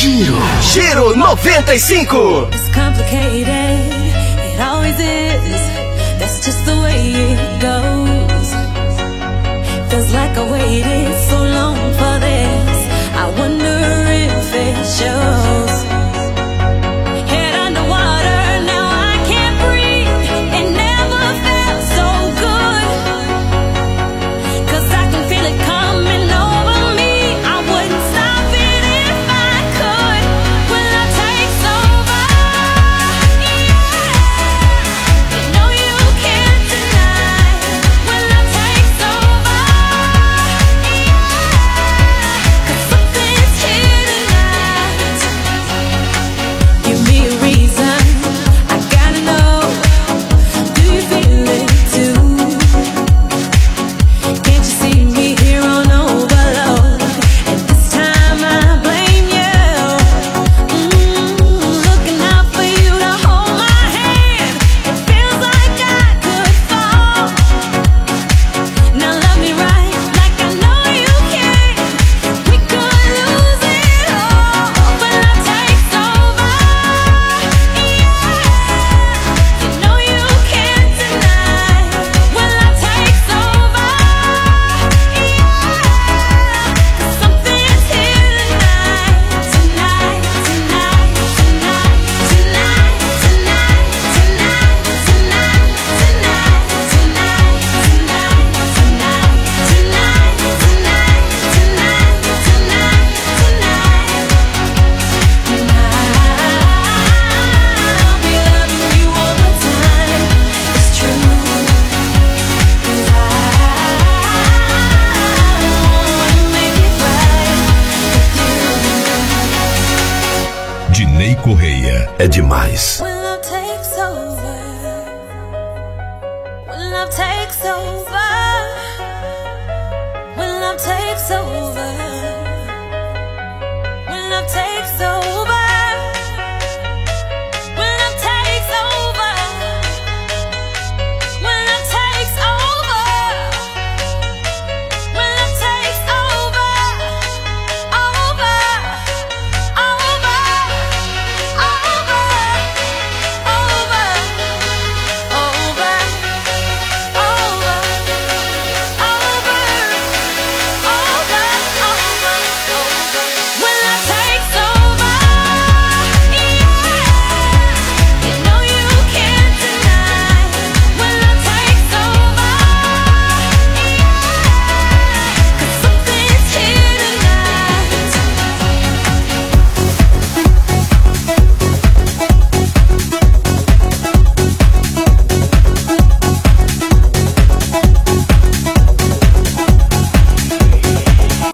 Giro 95. It's complicated, it always is. That's just the way it goes. Feels like I waited so long for this. I wonder if it shows. Head underwater, now I can't breathe. It never felt so good. 'Cause I can feel it coming over me. I wouldn't stop it if I could. When love takes over, yeah. You know you can't deny. When love takes over, yeah. 'Cause something's here tonight. Give me a reason, I gotta know. Do you feel it too? Can't you see me here on overload? And this time I blame you. Looking out for you to hold my hand. It feels like I could fall. Now love me right, like I know you can. We could lose it all. When love takes over, yeah. You know you can't deny. When love takes over, yeah. Something's here tonight, tonight, tonight, tonight, tonight, tonight, tonight, tonight, tonight, tonight, tonight, I'll be loving you all the time. It's true. 'Cause I wanna make it right with you. Dinei Correia. É demais. When